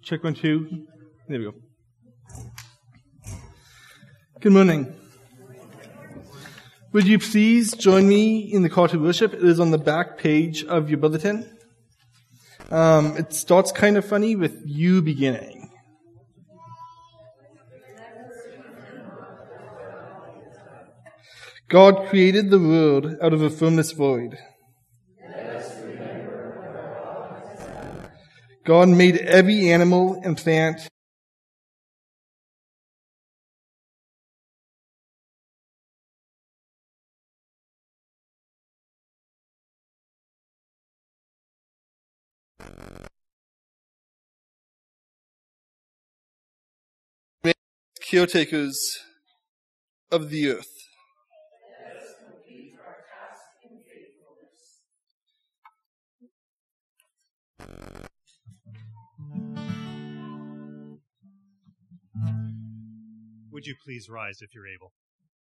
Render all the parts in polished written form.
Check 1, 2. There we go. Good morning. Would you please join me in the call to worship? It is on the back page of your bulletin. It starts kind of funny with you beginning. God created the world out of a formless void. God made every animal and plant. Caretakers of the earth. Would you please rise if you're able?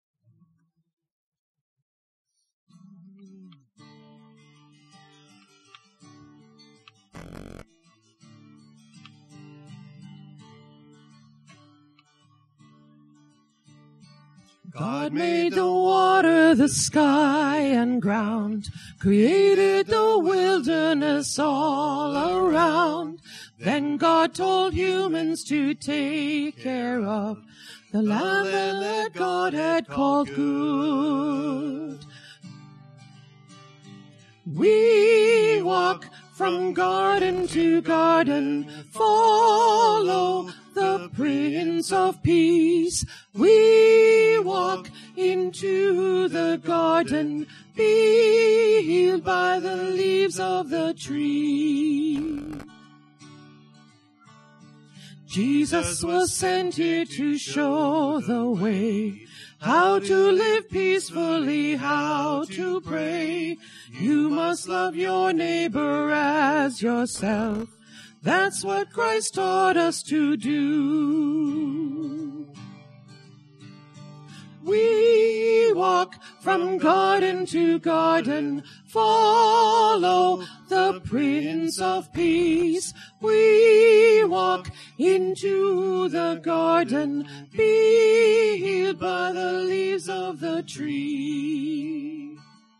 God made the water, the sky and ground, created the wilderness all around. Then God told humans to take care of the land that God had called good. We walk from garden to garden, follow the Prince of Peace. We walk into the garden, be healed by the leaves of the tree. Jesus was sent here to show the way, how to live peacefully, how to pray. You must love your neighbor as yourself. That's what Christ taught us to do. We walk from garden to garden, follow the Prince of Peace. We walk into the garden, be healed by the leaves of the tree.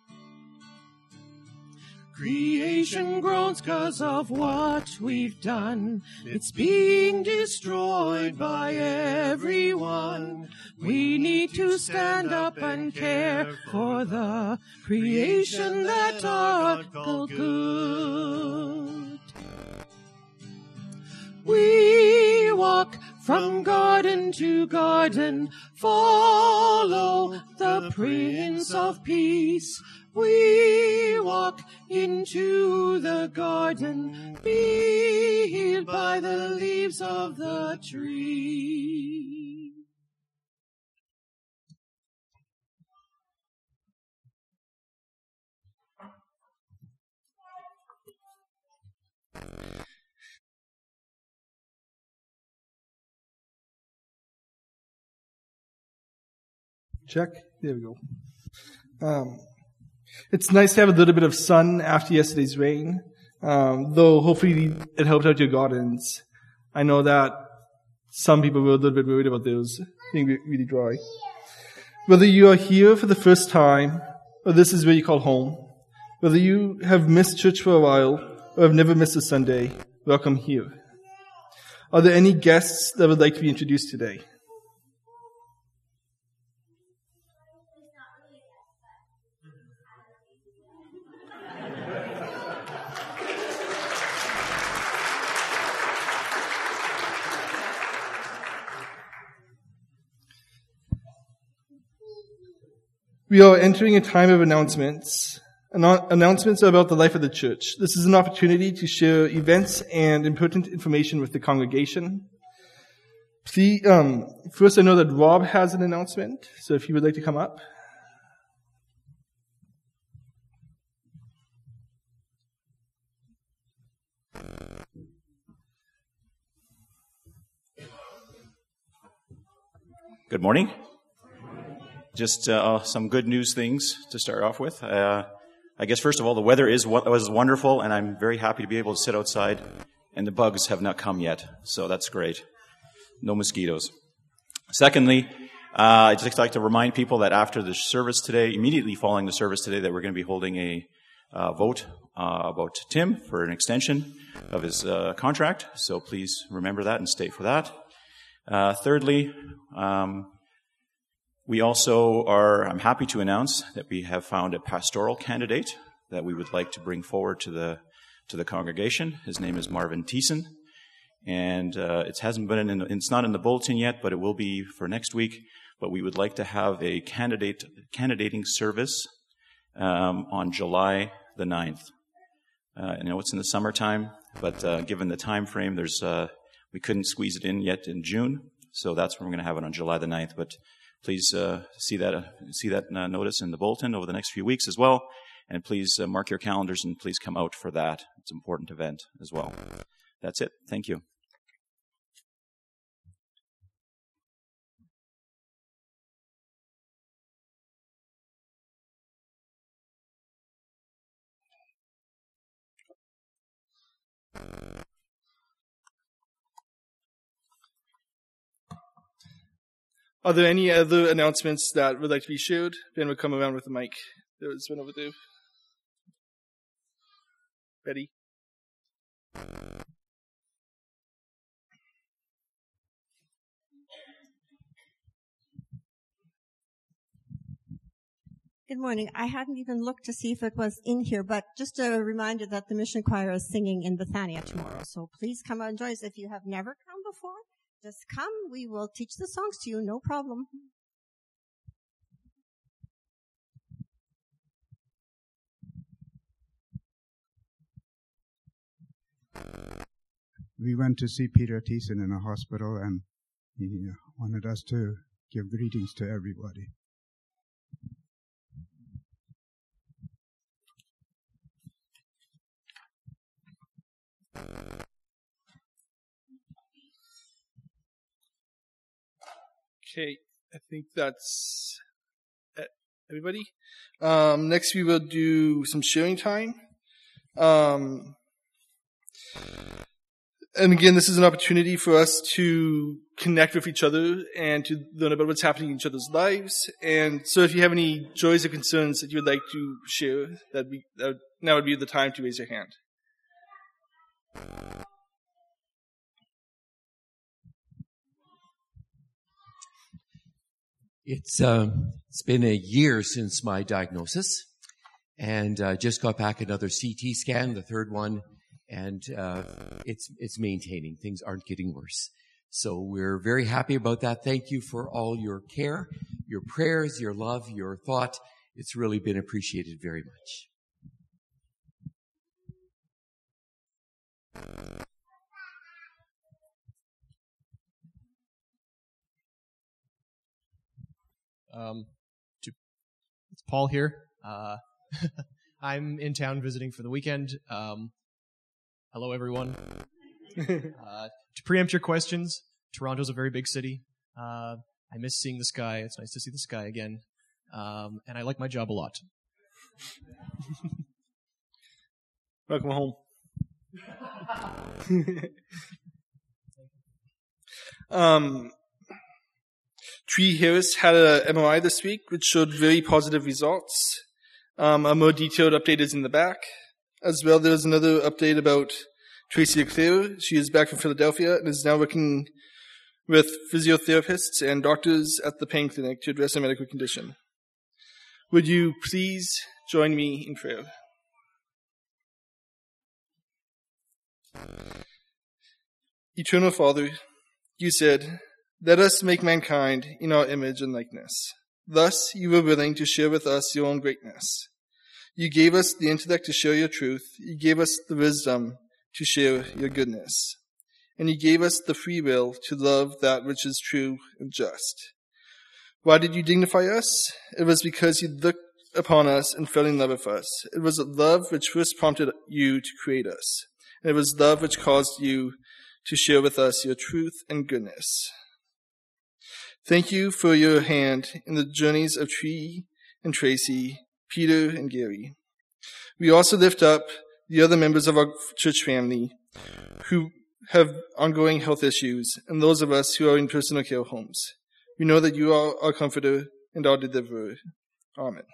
Creation groans 'cause of what we've done. It's being destroyed by everyone. We need to stand up and care for the creation that are called good. We walk from garden to garden, follow the Prince of Peace. We walk into the garden, be healed by the leaves of the tree. Check. There we go. It's nice to have a little bit of sun after yesterday's rain, though hopefully it helped out your gardens. I know that some people were a little bit worried about those being really dry. Whether you are here for the first time, or this is where you call home, whether you have missed church for a while, or have never missed a Sunday, welcome here. Are there any guests that would like to be introduced today? We are entering a time of announcements. Announcements are about the life of the church. This is an opportunity to share events and important information with the congregation. First, I know that Rob has an announcement, so if you would like to come up. Good morning. Just some good news things to start off with. I guess first of all, the weather was wonderful, and I'm very happy to be able to sit outside and the bugs have not come yet, so that's great. No mosquitoes. Secondly, I'd just like to remind people that after the service today, immediately following the service today, that we're going to be holding a vote about Tim for an extension of his contract. So please remember that and stay for that. Thirdly, we also I'm happy to announce that we have found a pastoral candidate that we would like to bring forward to the congregation. His name is Marvin Thiessen, and it's not in the bulletin yet, but it will be for next week. But we would like to have a candidating service on July the 9th. I know it's in the summertime, but given the time frame, we couldn't squeeze it in yet in June, so that's when we're going to have it on July the 9th. But please see that notice in the bulletin over the next few weeks as well, and please mark your calendars and please come out for that. It's an important event as well. That's it. Thank you. Are there any other announcements that would like to be shared? Ben will come around with the mic. There's one over there. Betty? Good morning. I hadn't even looked to see if it was in here, but just a reminder that the Mission Choir is singing in Bethania tomorrow. So please come and join us. If you have never come before, just come. We will teach the songs to you. No problem. We went to see Peter Thiessen in a hospital, and he wanted us to give greetings to everybody. Okay, I think that's everybody. Next we will do some sharing time. And again, this is an opportunity for us to connect with each other and to learn about what's happening in each other's lives. And so if you have any joys or concerns that you would like to share, now would be the time to raise your hand. It's been a year since my diagnosis, and just got back another CT scan, the third one, and it's maintaining. Things aren't getting worse. So we're very happy about that. Thank you for all your care, your prayers, your love, your thought. It's really been appreciated very much. It's Paul here. I'm in town visiting for the weekend. Hello, everyone. To preempt your questions, Toronto's a very big city. I miss seeing the sky. It's nice to see the sky again. And I like my job a lot. Welcome home. Tree Harris had an MRI this week, which showed very positive results. A more detailed update is in the back. As well, there's another update about Tracy Leclerc. She is back from Philadelphia and is now working with physiotherapists and doctors at the pain clinic to address her medical condition. Would you please join me in prayer? Eternal Father, you said, "Let us make mankind in our image and likeness." Thus, you were willing to share with us your own greatness. You gave us the intellect to share your truth. You gave us the wisdom to share your goodness. And you gave us the free will to love that which is true and just. Why did you dignify us? It was because you looked upon us and fell in love with us. It was love which first prompted you to create us. And it was love which caused you to share with us your truth and goodness. Thank you for your hand in the journeys of Tree and Tracy, Peter and Gary. We also lift up the other members of our church family who have ongoing health issues, and those of us who are in personal care homes. We know that you are our comforter and our deliverer. Amen.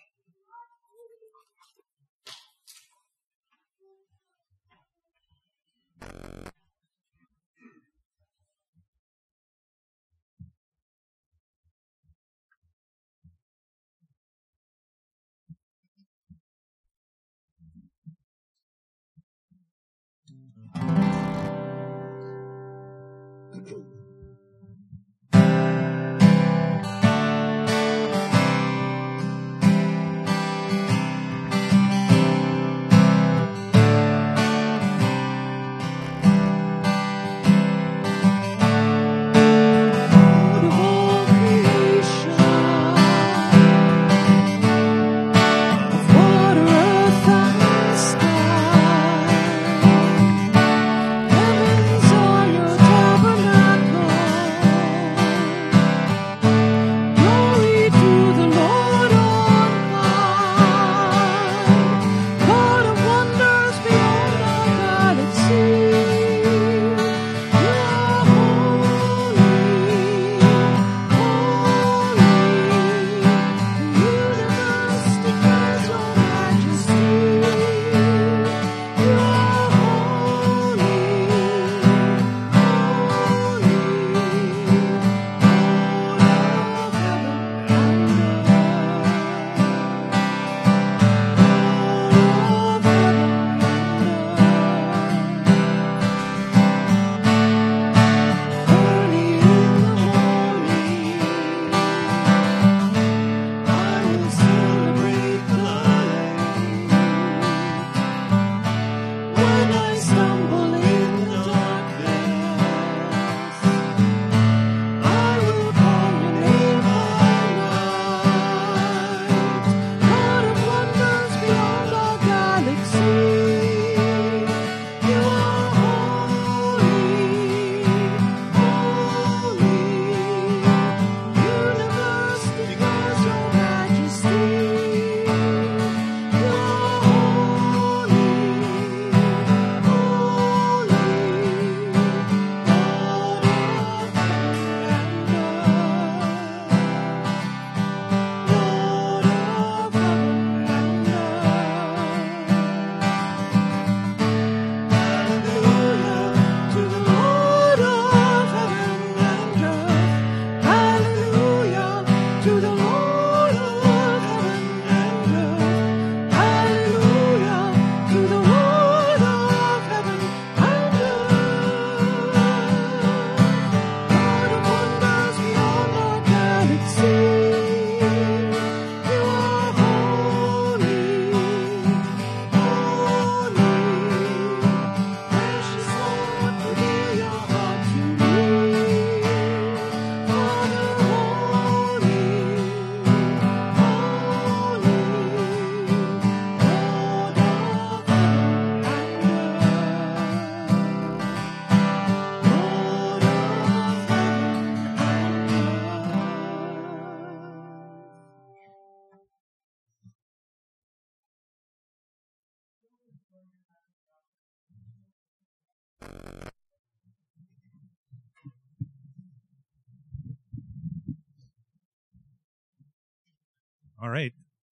All right.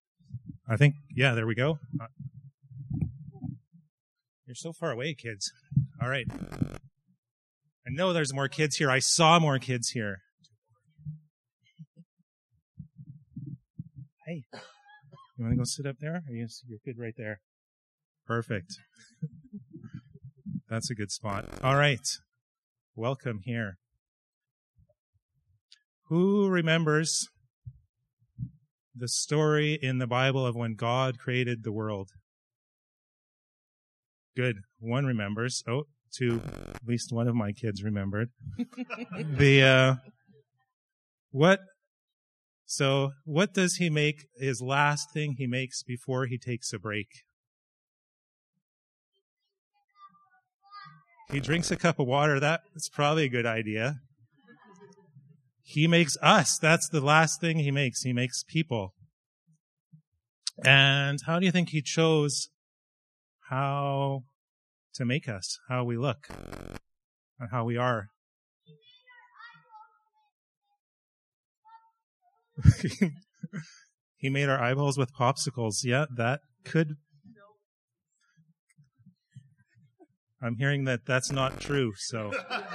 I think, yeah, there we go. You're so far away, kids. All right. I know there's more kids here. I saw more kids here. Hey, you want to go sit up there? You're good right there. Perfect. That's a good spot. All right. Welcome here. Who remembers the story in the Bible of when God created the world? Good. One remembers. Oh, two. At least one of my kids remembered. What does he make his last thing he makes before he takes a break? He drinks a cup of water. That's probably a good idea. He makes us. That's the last thing he makes. He makes people. And how do you think he chose how to make us, how we look, and how we are. He made our eyeballs with popsicles. Yeah, that could. I'm hearing that that's not true, so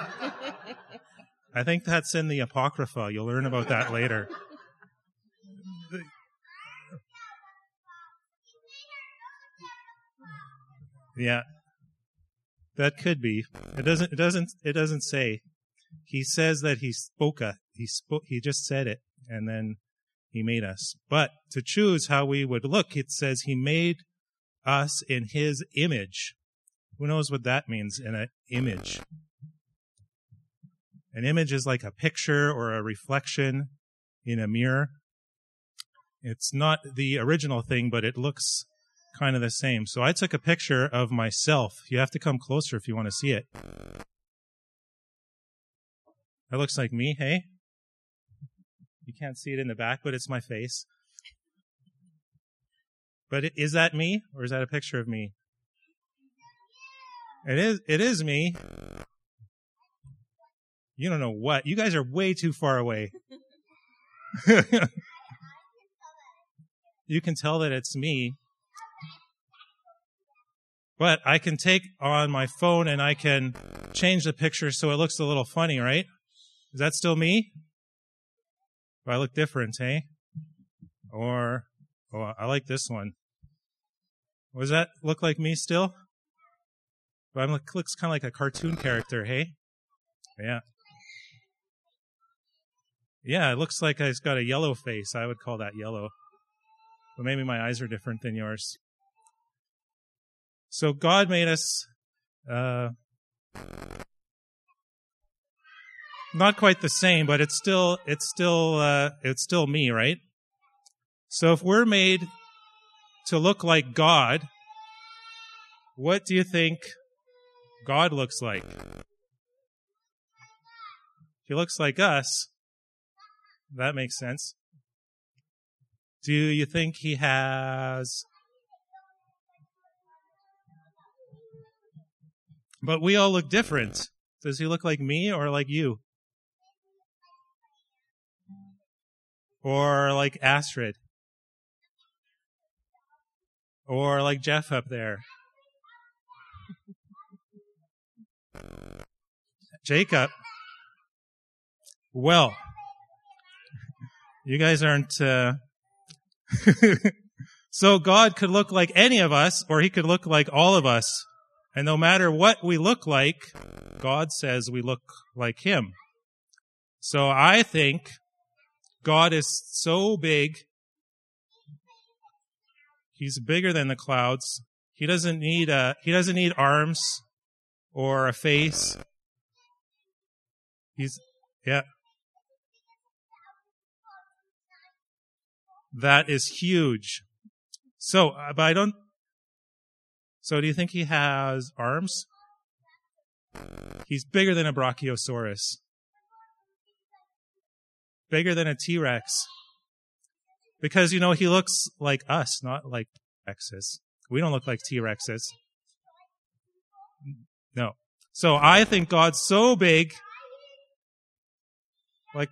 I think that's in the Apocrypha. You'll learn about that later. Yeah, that could be. It doesn't say. He says that he just said it, and then he made us. But to choose how we would look, it says he made us in his image. Who knows what that means, in an image? An image is like a picture or a reflection in a mirror. It's not the original thing, but it looks kind of the same. So I took a picture of myself. You have to come closer if you want to see it. That looks like me, hey? You can't see it in the back, but it's my face. But is that me, or is that a picture of me? It is me. You don't know what. You guys are way too far away. You can tell that it's me. But I can take on my phone and I can change the picture so it looks a little funny, right? Is that still me? Do I look different, hey? Or, I like this one. Does that look like me still? But it looks kind of like a cartoon character, hey? Yeah. Yeah, it looks like it's got a yellow face. I would call that yellow. But maybe my eyes are different than yours. So God made us not quite the same, but it's still me, right? So if we're made to look like God, what do you think God looks like? If he looks like us, that makes sense. Do you think he has... But we all look different. Does he look like me or like you? Or like Astrid? Or like Jeff up there? Jacob? Well, you guys aren't... So God could look like any of us, or he could look like all of us. And no matter what we look like, God says we look like him. So I think God is so big. He's bigger than the clouds. He doesn't need arms or a face. Yeah. That is huge. So, but So do you think he has arms? He's bigger than a Brachiosaurus. Bigger than a T-Rex. Because, he looks like us, not like T-Rexes. We don't look like T-Rexes. No. So I think God's so big, like,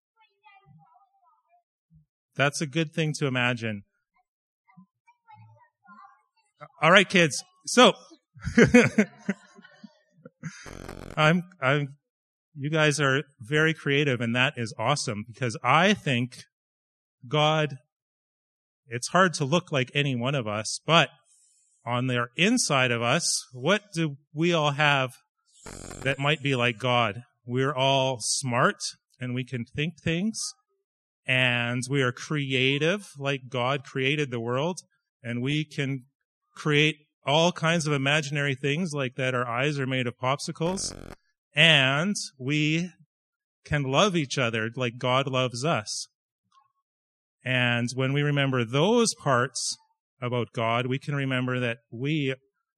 that's a good thing to imagine. All right, kids. So, you guys are very creative, and that is awesome, because I think God, it's hard to look like any one of us, but on the inside of us, what do we all have that might be like God? We're all smart, and we can think things, and we are creative, like God created the world, and we can create all kinds of imaginary things, like that our eyes are made of popsicles, and we can love each other like God loves us. And when we remember those parts about God, we can remember that we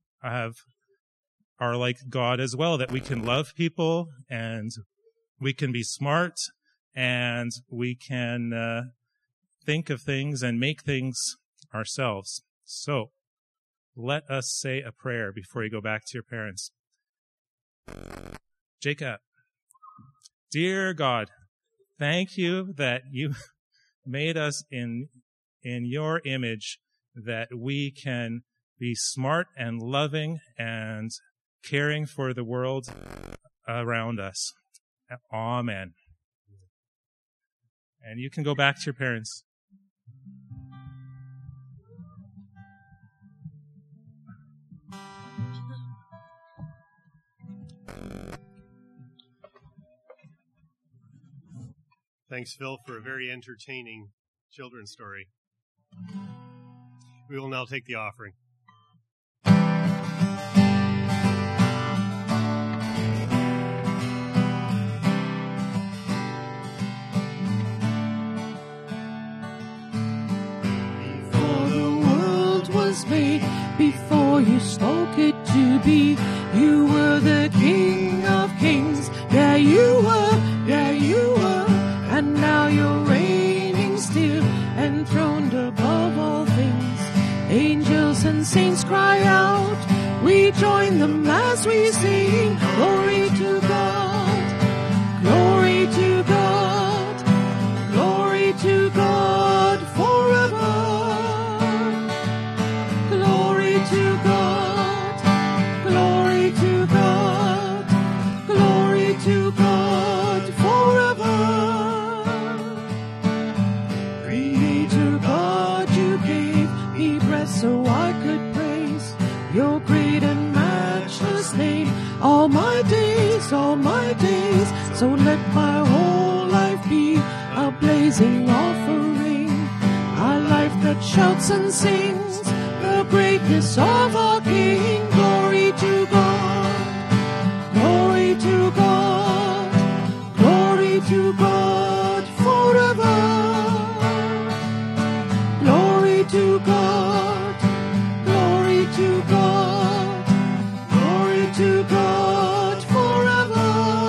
are like God as well, that we can love people, and we can be smart, and we can think of things and make things ourselves. So, let us say a prayer before you go back to your parents. Jacob, dear God, thank you that you made us in your image, that we can be smart and loving and caring for the world around us. Amen. And you can go back to your parents. Thanks, Phil, for a very entertaining children's story. We will now take the offering. Before the world was made, before you spoke it to be, you were the King of Kings. Yeah, you were, yeah, you were. And now you're reigning still, enthroned above all things. Angels and saints cry out, we join them as we sing, glory to God, glory to God, glory to God forever. Glory to God, glory to God, glory to God forever. Creator God, you gave me breath so I could praise your great and matchless name all my days, all my days. So let my whole life be a blazing offering, a life that shouts and sings the greatness of our King. Glory to God, glory to God, glory to God forever. Glory to God, glory to God, glory to God forever.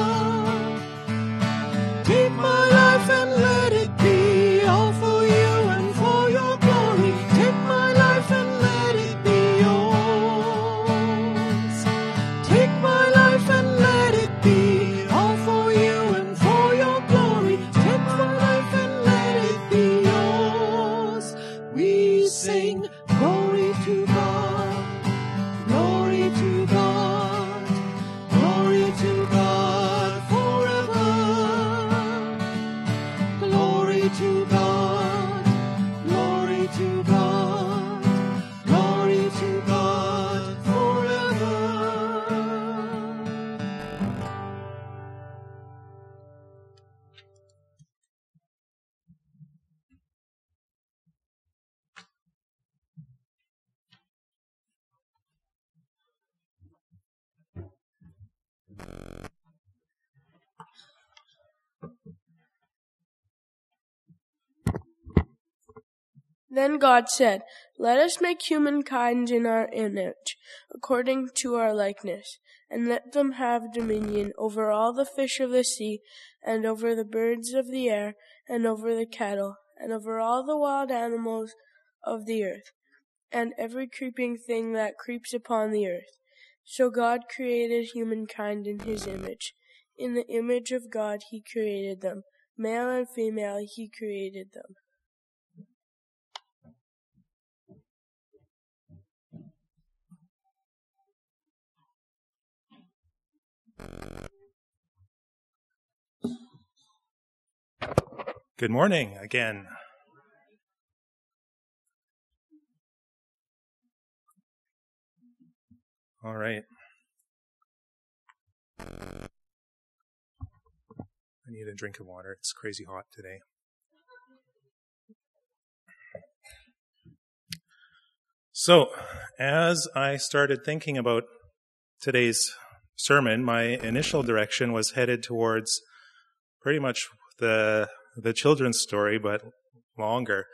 Take my life and let it be all for you and for your glory. Take my life and let it be yours. Take my life and let it be all for you and for your glory. Take my life and let it be yours. We sing glory to God, glory to God, glory to God forever. Glory to God, glory to God, glory to God forever. Then God said, let us make humankind in our image, according to our likeness, and let them have dominion over all the fish of the sea, and over the birds of the air, and over the cattle, and over all the wild animals of the earth, and every creeping thing that creeps upon the earth. So God created humankind in his image. In the image of God he created them. Male and female he created them. Good morning again. All right. I need a drink of water. It's crazy hot today. So, as I started thinking about today's sermon, my initial direction was headed towards pretty much the children's story, but longer,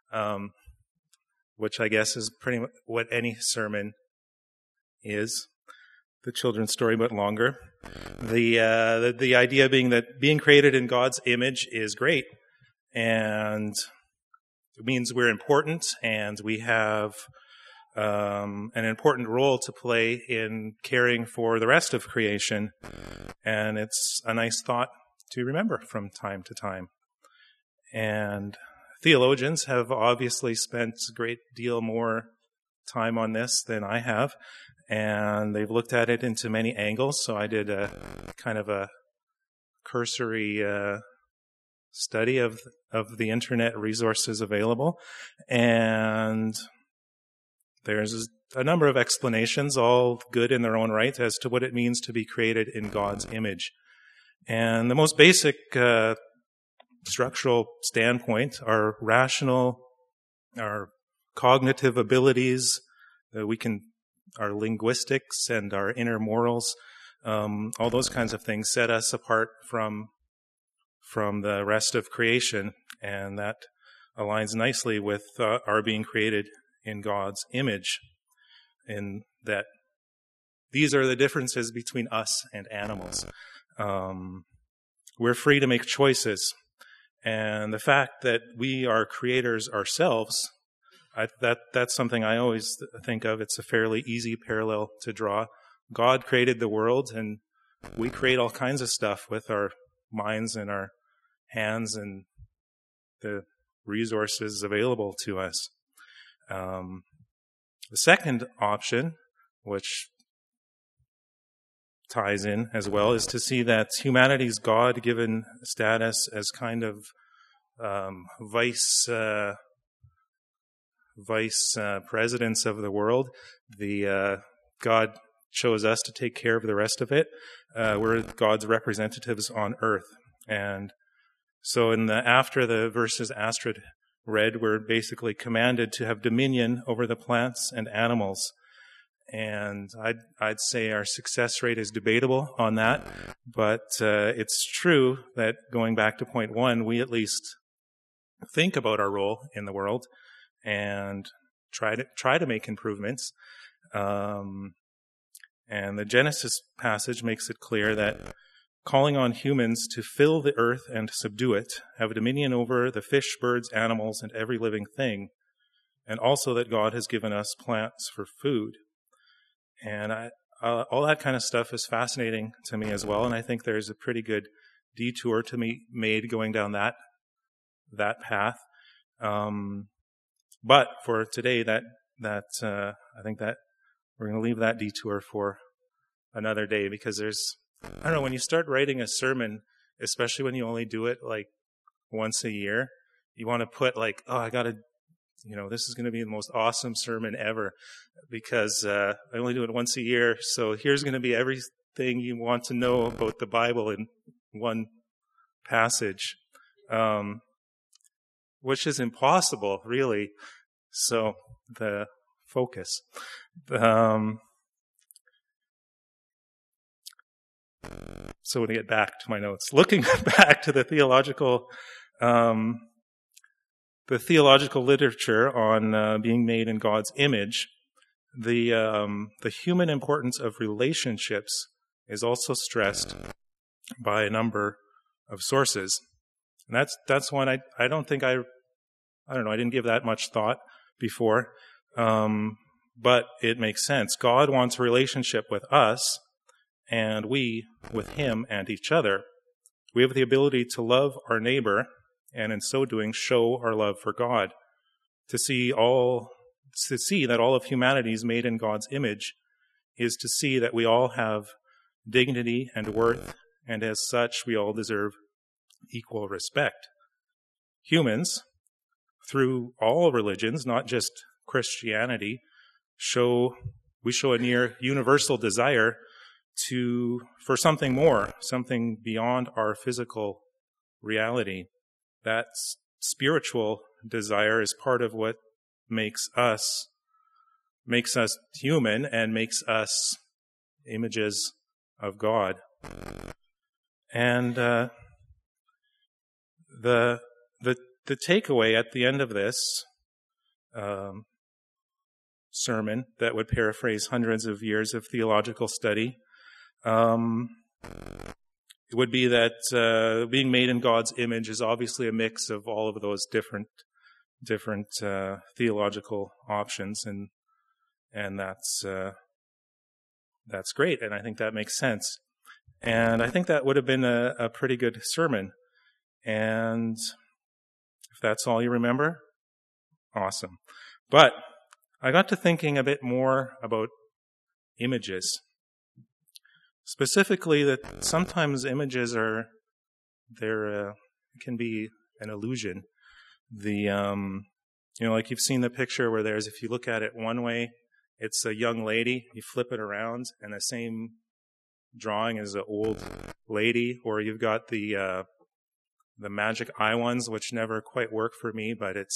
which I guess is pretty much what any sermon is, the children's story, but longer. The idea being that being created in God's image is great, and it means we're important, and we have an important role to play in caring for the rest of creation. And it's a nice thought to remember from time to time. And theologians have obviously spent a great deal more time on this than I have, and they've looked at it into many angles. So I did a kind of a cursory study of the internet resources available, and there's a number of explanations, all good in their own right, as to what it means to be created in God's image. And the most basic structural standpoint, our rational, our cognitive abilities, our linguistics and our inner morals, all those kinds of things set us apart from the rest of creation, and that aligns nicely with our being created in God's image, in that these are the differences between us and animals. We're free to make choices, and the fact that we are creators ourselves, that's something I always think of. It's a fairly easy parallel to draw. God created the world, and we create all kinds of stuff with our minds and our hands and the resources available to us. The second option, which ties in as well, is to see that humanity's God-given status as kind of vice presidents of the world. God chose us to take care of the rest of it. We're God's representatives on earth. And so after the verses Astrid read, we're basically commanded to have dominion over the plants and animals. And I'd say our success rate is debatable on that, but it's true that, going back to point one, we at least think about our role in the world and try to make improvements. And the Genesis passage makes it clear that calling on humans to fill the earth and subdue it, have dominion over the fish, birds, animals, and every living thing, and also that God has given us plants for food. And all that kind of stuff is fascinating to me as well, and I think there's a pretty good detour to be made going down that path. But for today, I think that we're going to leave that detour for another day, because I don't know, when you start writing a sermon, especially when you only do it like once a year, you want to put like, this is going to be the most awesome sermon ever, because I only do it once a year. So here's going to be everything you want to know about the Bible in one passage, which is impossible, really. So the focus. So when I get back to my notes, looking back to the theological literature on being made in God's image, the human importance of relationships is also stressed by a number of sources, and that's one I don't think I didn't give that much thought before, but it makes sense. God wants a relationship with us, and we with Him and each other. We have the ability to love our neighbor, and in so doing, show our love for God. To see that all of humanity is made in God's image is to see that we all have dignity and worth, and as such, we all deserve equal respect. Humans, through all religions, not just Christianity, we show a near universal desire for something more, something beyond our physical reality. That spiritual desire is part of what makes us human and makes us images of God. And the takeaway at the end of this sermon, that would paraphrase hundreds of years of theological study, it would be that being made in God's image is obviously a mix of all of those different theological options, and And that's great, and I think that makes sense. And I think that would have been a pretty good sermon. And if that's all you remember, awesome. But I got to thinking a bit more about images. Specifically, that sometimes images can be an illusion. Like you've seen the picture where if you look at it one way, it's a young lady, you flip it around, and the same drawing is an old lady, or you've got the magic eye ones, which never quite work for me, but it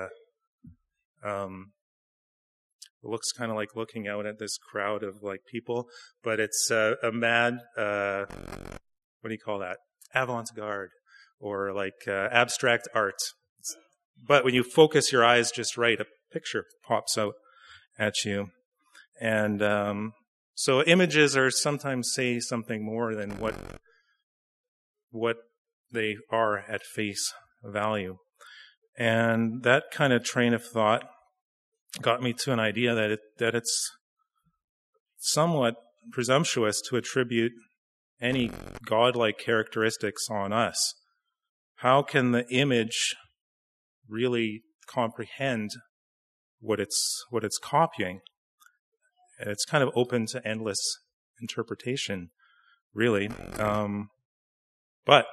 looks kind of like looking out at this crowd of like people, but it's a mad, what do you call that? Avant-garde, or like abstract art. But when you focus your eyes just right, a picture pops out at you. And so images are sometimes say something more than what they are at face value. And that kind of train of thought got me to an idea that it's somewhat presumptuous to attribute any godlike characteristics on us. How can the image really comprehend what it's copying? It's kind of open to endless interpretation, really. But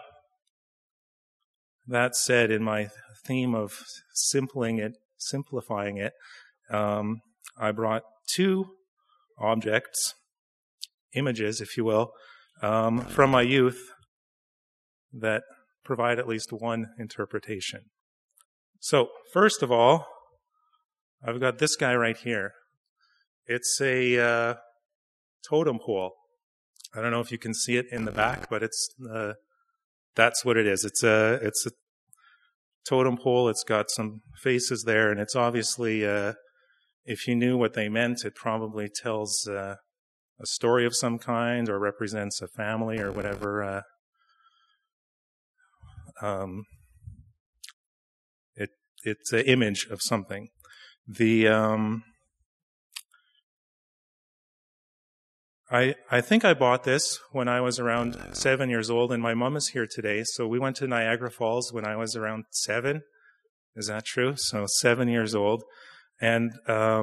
that said, in my theme of simplifying it, I brought two objects, images, if you will, from my youth that provide at least one interpretation. So, first of all, I've got this guy right here. It's a totem pole. I don't know if you can see it in the back, but that's what it is. It's a totem pole. It's got some faces there, and it's obviously, if you knew what they meant, it probably tells a story of some kind or represents a family or whatever. It's an image of something. I think I bought this when I was around 7 years old, and my mom is here today. So we went to Niagara Falls when I was around 7. Is that true? So 7 years old. And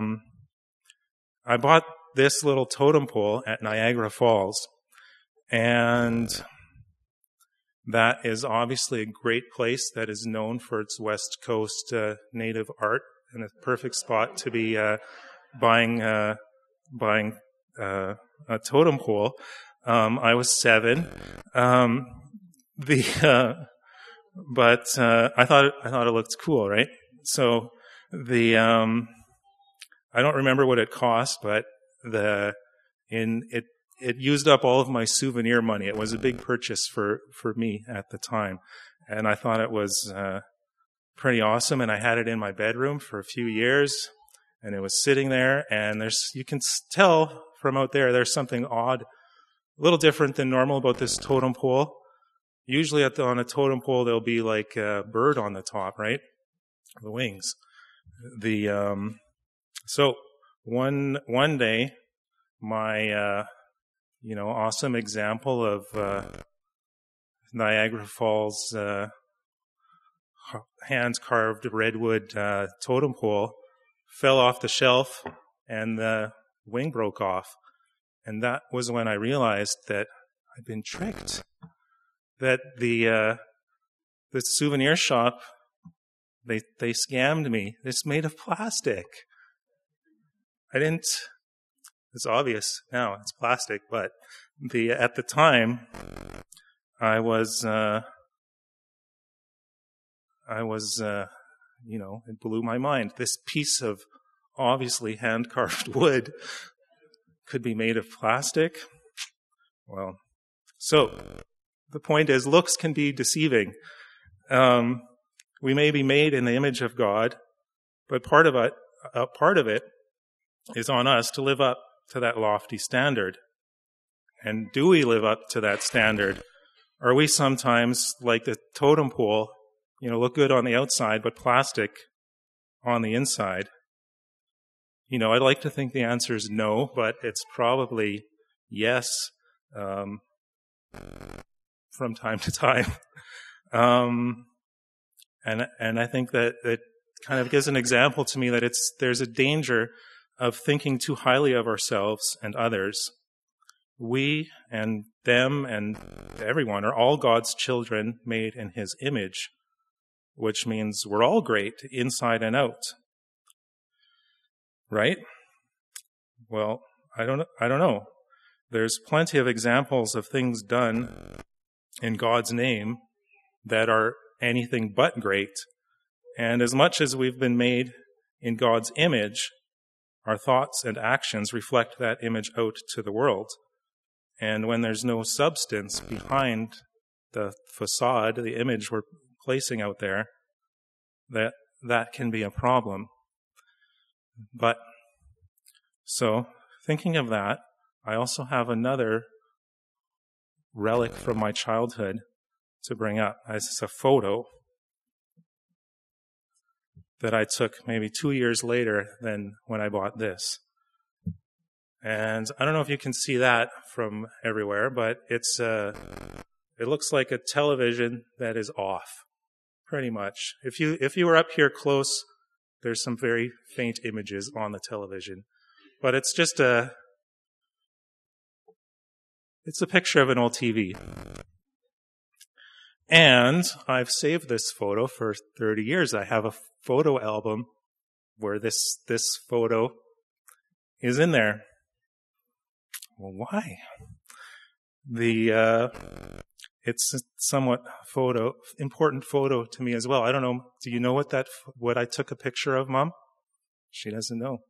I bought this little totem pole at Niagara Falls. And that is obviously a great place that is known for its West Coast native art, and a perfect spot to be buying a totem pole. I was 7, but I thought it looked cool, right? So I don't remember what it cost, but it used up all of my souvenir money. It was a big purchase for me at the time, and I thought it was pretty awesome. And I had it in my bedroom for a few years, and it was sitting there. And you can tell from out there, there's something odd, a little different than normal about this totem pole. Usually on a totem pole, there'll be like a bird on the top, right? The wings. So one day, my awesome example of Niagara Falls hand-carved redwood totem pole fell off the shelf, and the wing broke off. And that was when I realized that I'd been tricked. That the souvenir shop, they scammed me. It's made of plastic. It's obvious now, it's plastic, but at the time, it blew my mind. This piece of obviously hand-carved wood could be made of plastic. Well, so the point is, looks can be deceiving. We may be made in the image of God, but part of it is on us to live up to that lofty standard. And do we live up to that standard? Are we sometimes, like the totem pole, look good on the outside, but plastic on the inside? I'd like to think the answer is no, but it's probably yes from time to time. And I think that it kind of gives an example to me that there's a danger of thinking too highly of ourselves and others. We and them and everyone are all God's children made in His image, which means we're all great inside and out. Right? Well, I don't know. There's plenty of examples of things done in God's name that are anything but great. And as much as we've been made in God's image, our thoughts and actions reflect that image out to the world. And when there's no substance behind the facade, the image we're placing out there, that can be a problem. But, so, thinking of that, I also have another relic from my childhood to bring up. It's a photo that I took maybe 2 years later than when I bought this. And I don't know if you can see that from everywhere, but it looks like a television that is off, pretty much. If you were up here close, there's some very faint images on the television. But it's just it's a picture of an old TV. And I've saved this photo for 30 years. I have a photo album where this photo is in there. Well, why? It's a somewhat important photo to me as well. I don't know. Do you know what I took a picture of, Mom? She doesn't know.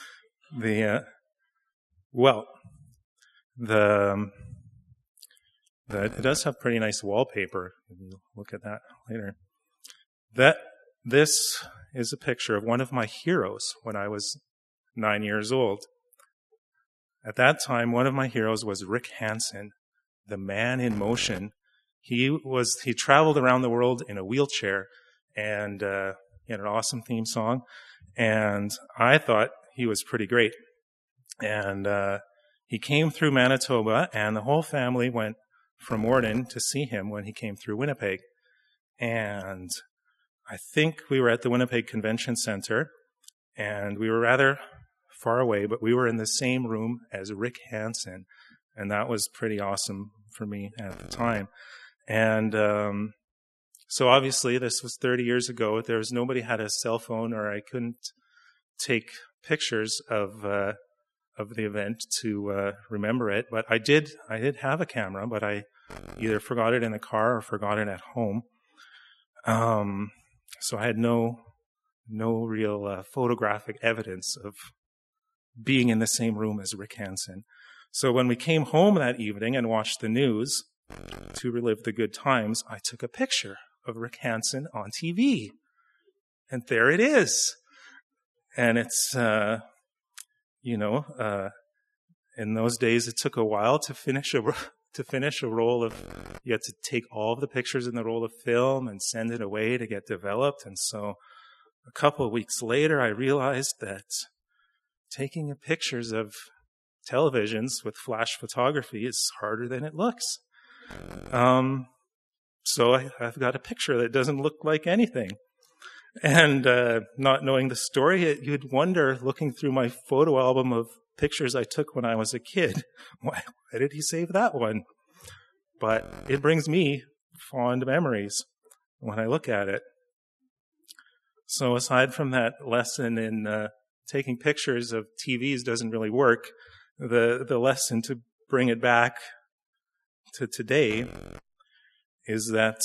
It does have pretty nice wallpaper. We'll look at that later. This is a picture of one of my heroes when I was 9 years old. At that time, one of my heroes was Rick Hansen, the man in motion. He traveled around the world in a wheelchair, and he had an awesome theme song, and I thought he was pretty great. And he came through Manitoba, and the whole family went from Morden to see him when he came through Winnipeg. And I think we were at the Winnipeg Convention Center, and we were rather far away, but we were in the same room as Rick Hansen, and that was pretty awesome for me at the time. And so obviously this was 30 years ago. Nobody had a cell phone, or I couldn't take pictures of the event to remember it. But I did have a camera, but I either forgot it in the car or forgot it at home. So I had no real photographic evidence of being in the same room as Rick Hansen. So when we came home that evening and watched the news to relive the good times, I took a picture of Rick Hansen on TV. And there it is. And it's, in those days it took a while to finish a roll of, you had to take all of the pictures in the roll of film and send it away to get developed. And so a couple of weeks later, I realized that taking pictures of televisions with flash photography is harder than it looks. So I've got a picture that doesn't look like anything. And not knowing the story, you'd wonder, looking through my photo album of pictures I took when I was a kid, why did he save that one? But it brings me fond memories when I look at it. So aside from that lesson in taking pictures of TVs doesn't really work, the lesson to bring it back to today is that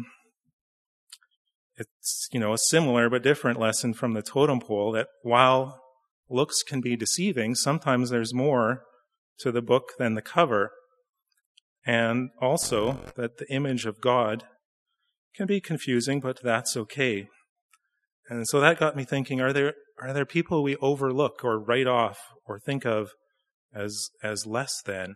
it's a similar but different lesson from the totem pole, that while looks can be deceiving, sometimes there's more to the book than the cover. And also that the image of God can be confusing, but that's okay. And so that got me thinking, are there people we overlook or write off or think of as less than?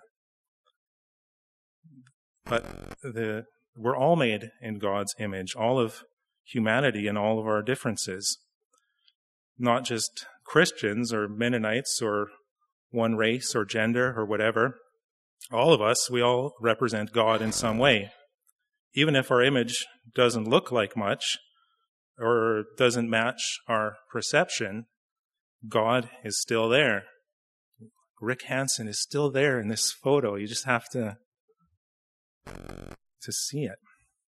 But we're all made in God's image, all of humanity and all of our differences. Not just Christians or Mennonites or one race or gender or whatever, all of us, we all represent God in some way. Even if our image doesn't look like much or doesn't match our perception, God is still there. Rick Hansen is still there in this photo. You just have to see it.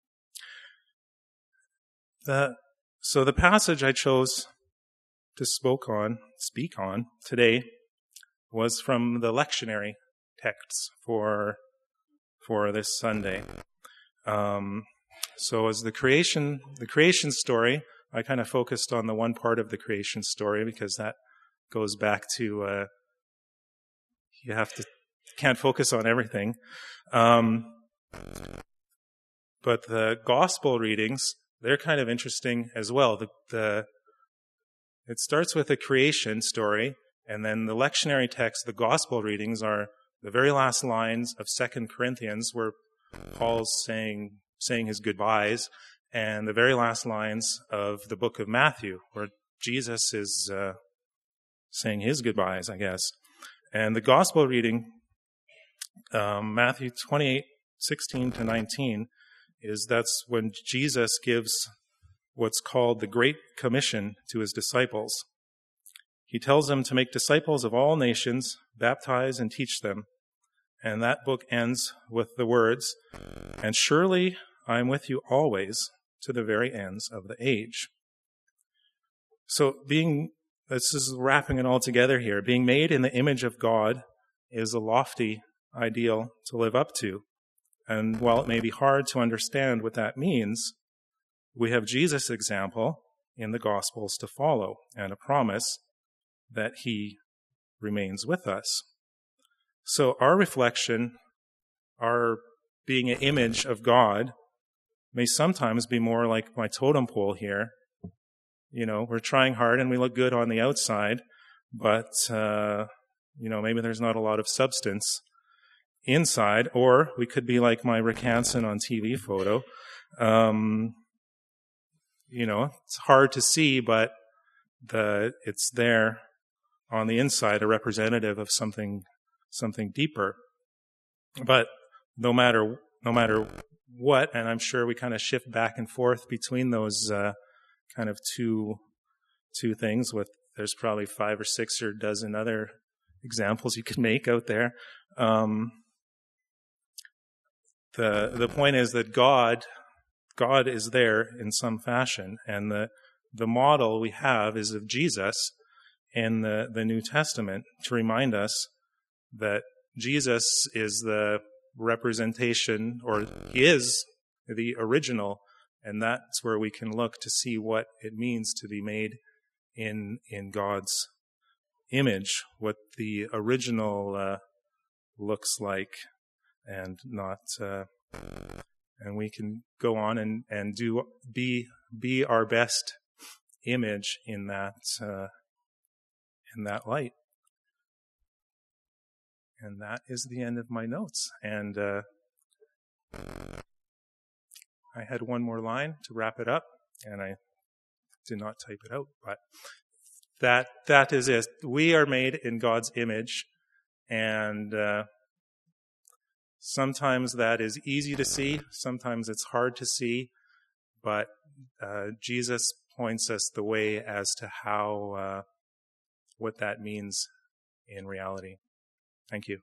So the passage I chose to speak on today was from the lectionary texts for this Sunday. So as the creation story, I kind of focused on the one part of the creation story because that goes back to can't focus on everything. But the gospel readings, they're kind of interesting as well. It starts with a creation story, and then the lectionary text, the gospel readings, are the very last lines of 2 Corinthians, where Paul's saying his goodbyes, and the very last lines of the book of Matthew, where Jesus is saying his goodbyes, I guess. And the gospel reading, Matthew 28:16-19, that's when Jesus gives what's called the Great Commission to his disciples. He tells them to make disciples of all nations, baptize and teach them. And that book ends with the words, "And surely I am with you always to the very ends of the age." So this is wrapping it all together here. Being made in the image of God is a lofty ideal to live up to. And while it may be hard to understand what that means, we have Jesus' example in the Gospels to follow and a promise that he remains with us. So our reflection, our being an image of God, may sometimes be more like my totem pole here. You know, we're trying hard and we look good on the outside, but, maybe there's not a lot of substance inside. Or we could be like my Rick Hansen on TV photo. It's hard to see, but it's there on the inside, a representative of something deeper. But no matter what, and I'm sure we kind of shift back and forth between those kind of two things. There's probably 5 or 6 or a dozen other examples you could make out there. The point is that God is there in some fashion, and the model we have is of Jesus in the New Testament to remind us that Jesus is the representation, or he is the original, and that's where we can look to see what it means to be made in God's image, what the original looks like, and not. And we can go on and be our best image in that light. And that is the end of my notes. And I had one more line to wrap it up, and I did not type it out, but that is it. We are made in God's image, and sometimes that is easy to see, sometimes it's hard to see, but Jesus points us the way as to how what that means in reality. Thank you.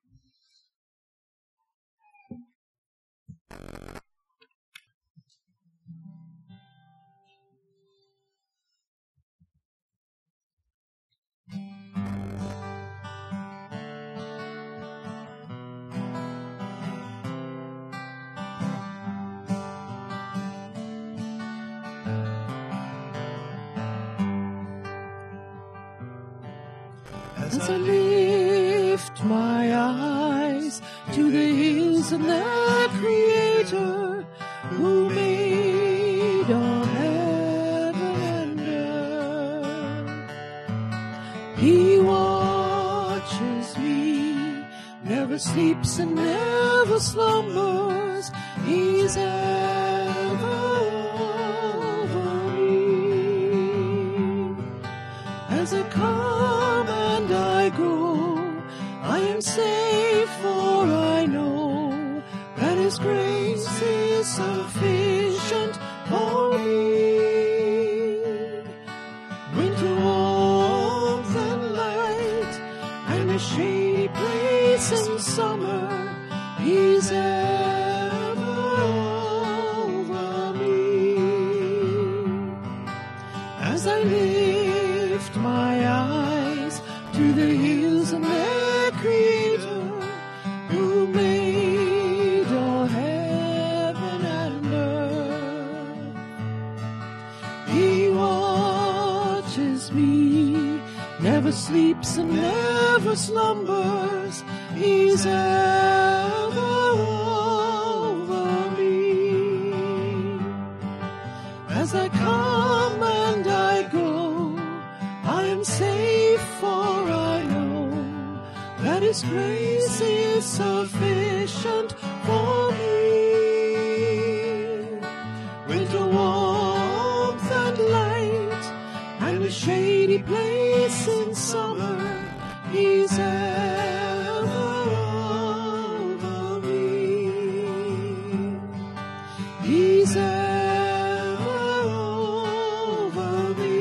As I lift my eyes to the hills and the Creator who made all heaven and earth, He watches me, never sleeps and never slumbers. He's ever over me. As I come sufficient for me. Winter warmth and light, and a shady place in summer, He's ever over me. As I lift my eyes to the hills and their Creator, who made all heaven and earth, He watches me, never sleeps and never slumbers. He's ever over me. As I come and I go, I am safe, for I know that His grace is sufficient for me. Winter warmth and light, and a shady place in summer, He's ever over me. He's ever over me.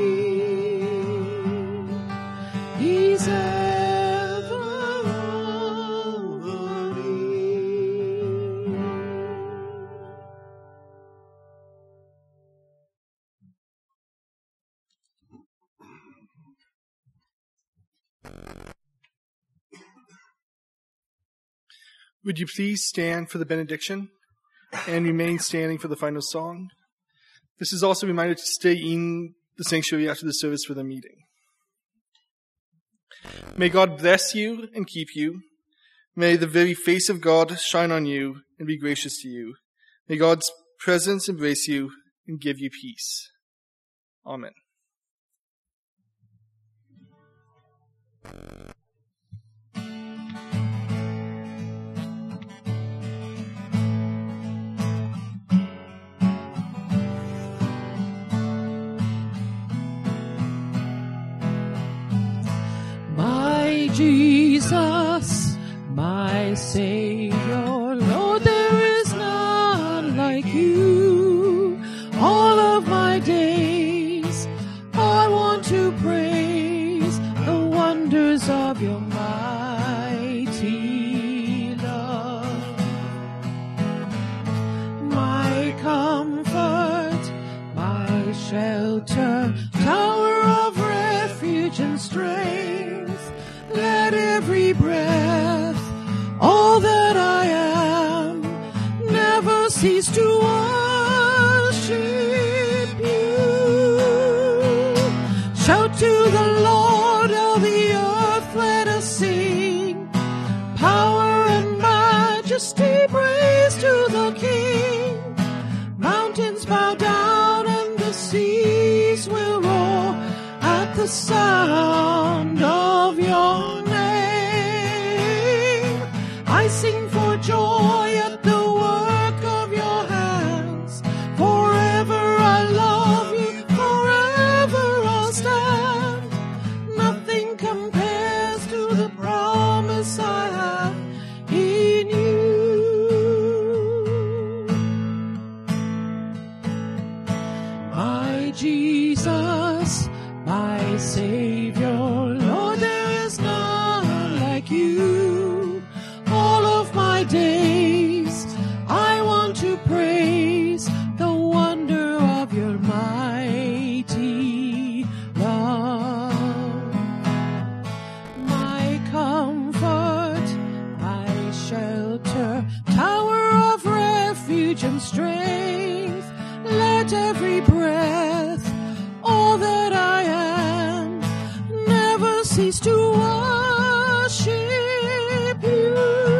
He's ever over me. Would you please stand for the benediction and remain standing for the final song? This is also a reminder to stay in the sanctuary after the service for the meeting. May God bless you and keep you. May the very face of God shine on you and be gracious to you. May God's presence embrace you and give you peace. Amen. My Jesus, my Savior, Lord, there is none like you. All of my days I want to praise the wonders of your mighty love. My comfort, my shelter, tower of refuge and strength, let every breath, all that I am, never cease to worship you. Shout to the Lord, all the earth, let us sing. Power and majesty, praise to the King. Mountains bow down and the seas will roar at the sound of your name. I sing for joy at the work of your hands. Forever I love you, forever I'll stand. Nothing compares to the promise I have in you. My Jesus, my Savior, Lord, there is none like you. All of my days I want to praise the wonder of your mighty love. My comfort, my shelter, tower of refuge and strength, let every breath, all that I am, never cease to worship you.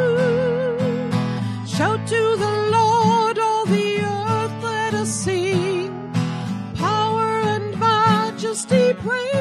Shout to the Lord, all the earth, let us sing. Power and majesty, praise